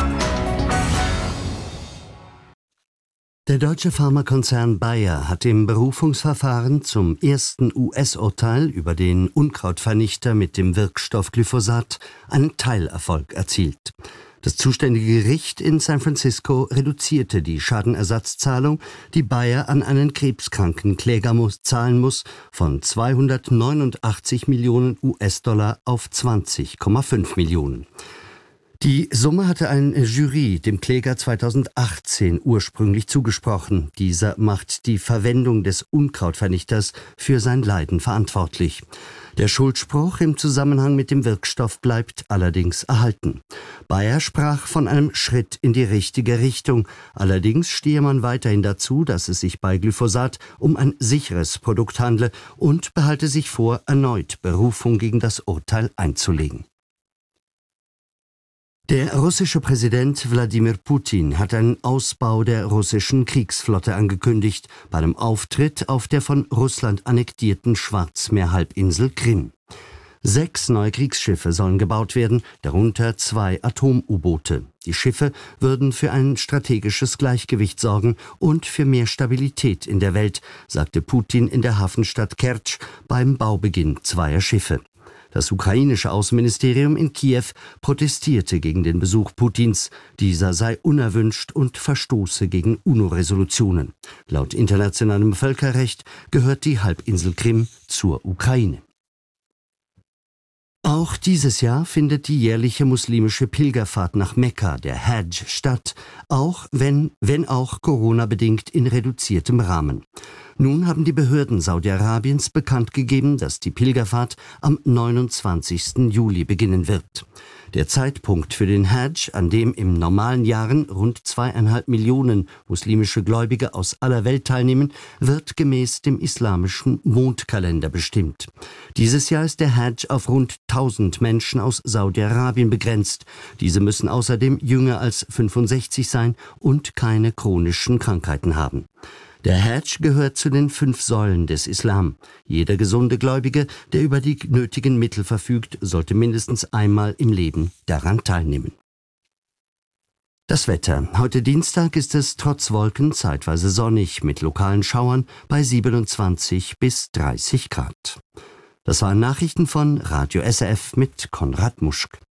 Der deutsche Pharmakonzern Bayer hat im Berufungsverfahren zum ersten US-Urteil über den Unkrautvernichter mit dem Wirkstoff Glyphosat einen Teilerfolg erzielt. Das zuständige Gericht in San Francisco reduzierte die Schadenersatzzahlung, die Bayer an einen krebskranken Kläger zahlen muss, von 289 Millionen US-Dollar auf 20,5 Millionen. Die Summe hatte eine Jury dem Kläger 2018 ursprünglich zugesprochen. Dieser macht die Verwendung des Unkrautvernichters für sein Leiden verantwortlich. Der Schuldspruch im Zusammenhang mit dem Wirkstoff bleibt allerdings erhalten. Bayer sprach von einem Schritt in die richtige Richtung. Allerdings stehe man weiterhin dazu, dass es sich bei Glyphosat um ein sicheres Produkt handle und behalte sich vor, erneut Berufung gegen das Urteil einzulegen. Der russische Präsident Wladimir Putin hat einen Ausbau der russischen Kriegsflotte angekündigt, bei einem Auftritt auf der von Russland annektierten Schwarzmeerhalbinsel Krim. 6 neue Kriegsschiffe sollen gebaut werden, darunter 2 Atom-U-Boote. Die Schiffe würden für ein strategisches Gleichgewicht sorgen und für mehr Stabilität in der Welt, sagte Putin in der Hafenstadt Kertsch beim Baubeginn 2 Schiffe. Das ukrainische Außenministerium in Kiew protestierte gegen den Besuch Putins. Dieser sei unerwünscht und verstoße gegen UNO-Resolutionen. Laut internationalem Völkerrecht gehört die Halbinsel Krim zur Ukraine. Auch dieses Jahr findet die jährliche muslimische Pilgerfahrt nach Mekka, der Hajj, statt, auch wenn auch Corona-bedingt in reduziertem Rahmen. Nun haben die Behörden Saudi-Arabiens bekannt gegeben, dass die Pilgerfahrt am 29. Juli beginnen wird. Der Zeitpunkt für den Hajj, an dem im normalen Jahren rund 2,5 Millionen muslimische Gläubige aus aller Welt teilnehmen, wird gemäß dem islamischen Mondkalender bestimmt. Dieses Jahr ist der Hajj auf rund 1000 Menschen aus Saudi-Arabien begrenzt. Diese müssen außerdem jünger als 65 sein und keine chronischen Krankheiten haben. Der Hajj gehört zu den 5 Säulen des Islam. Jeder gesunde Gläubige, der über die nötigen Mittel verfügt, sollte mindestens einmal im Leben daran teilnehmen. Das Wetter. Heute Dienstag ist es trotz Wolken zeitweise sonnig mit lokalen Schauern bei 27 bis 30 Grad. Das waren Nachrichten von Radio SRF mit Konrad Muschk.